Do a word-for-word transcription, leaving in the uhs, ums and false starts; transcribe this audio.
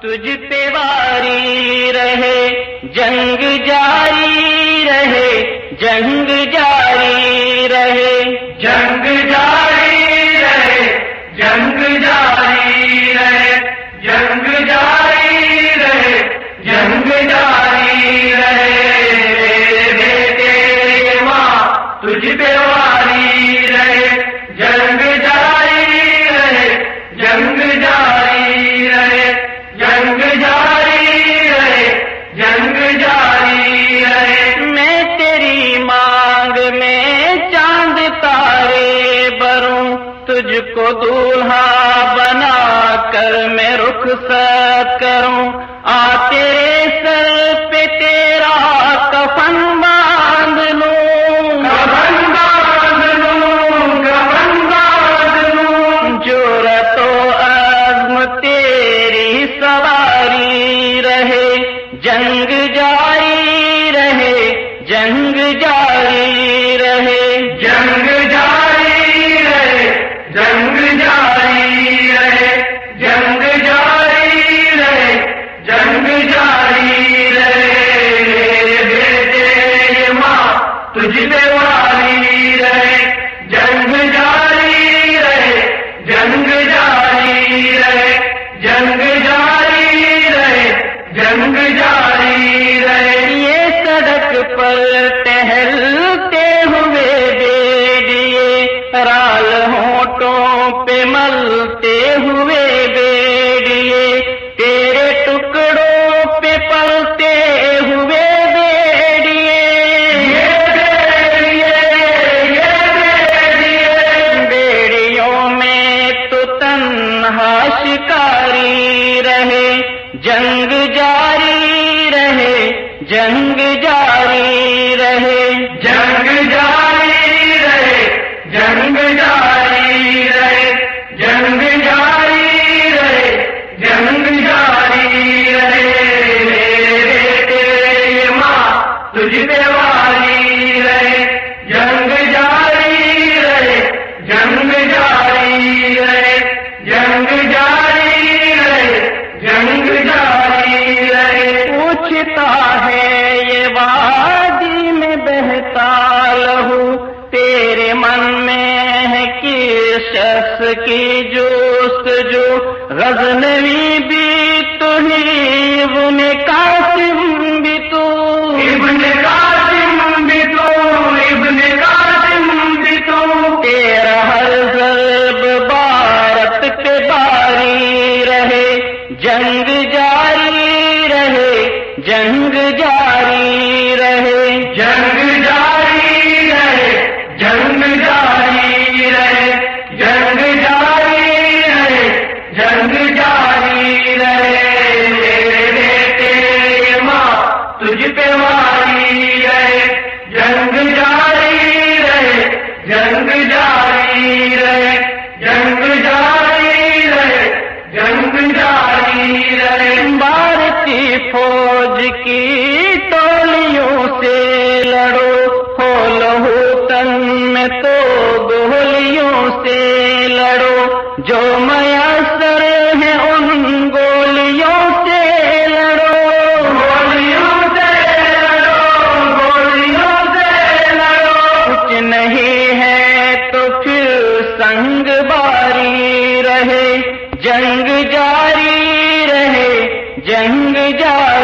تجھ پہ واری رہے، جنگ جاری رہے، جنگ جاری رہے، جنگ جاری رہے، جنگ جاری رہے، جنگ جاری رہے، جنگ جاری رہے، بیٹے ماں تجھ پہ واری رہے، جنگ جاری رہے، جنگ جاری رہے، جنگ جاری رہے، جنگ جاری رہے۔ میں تیری مانگ میں چاند تارے بروں، تجھ کو دولہا بنا کر میں رخصت کروں، آ تیرے سر پہ تیرا کفن باندھ لوں، کفن باندھ لوں، کفن باندھ لوں، جرأت و عزم تیری سواری رہے، جنگ جاری رہے، جنگ جاری رہے، جنگ جاری رہے، جنگ جاری رہے، جنگ جاری رہے، جنگ جاری رہے، بیٹے ماں تجھ پہ واری رہے، جنگ جاری رہے، جنگ جاری رہے، جنگ جاری رہے، جنگ جاری رہے۔ یہ سڑک پر ٹہلتے ہوئے بیڑیے، رال ہونٹوں پہ ملتے ہوئے بیڑیے، تیرے ٹکڑوں پہ پلتے ہوئے بیڑیے، یہ بیڑیے، یہ بیڑیے، بیڑیوں میں تو تنہا شکاری رہے، جنگ جاری رہے، جنگ جاری رہے، جنگ جاری رہے، جنگ جاری رہے، جنگ جاری رہے، جنگ جاری رہے، بیٹے ماں تجھ پہ واری رہے، جنگ جاری رہے، جنگ جاری رہے، جنگ جاری رہے، جنگ جاری رہے۔ پوچھتا ہے یہ وادی میں بہتا لہو، تیرے من میں ہے کس شخص کی جستجو، غزنوی بھی تو ہی، ابن قاسم بھی تو، ابن قاسم بھی تو، ابن قاسم بھی تو، تیرا ہر ضرب بھارت پہ باری رہے، جنگ جاری رہے، جنگ جاری رہے، جنگ جاری رہے، جنگ جاری رہے، جنگ جاری رہے، جنگ جاری رہے، بیٹے ماں تجھ پہ واری رہے، جنگ جاری رہے، جنگ جاری رہے، جنگ جاری رہے، جنگ جاری رہے۔ بھارتی فوج کی ٹولیوں سے لڑو، ہو لہو تن میں تو گولیوں سے لڑو، جو میسر ہے ان گولیوں سے لڑو، گولیوں سے لڑو، گولیوں سے لڑو، کچھ نہیں ہے تو پھر سنگ باری رہے، جنگ جاری رہے، جنگ جاری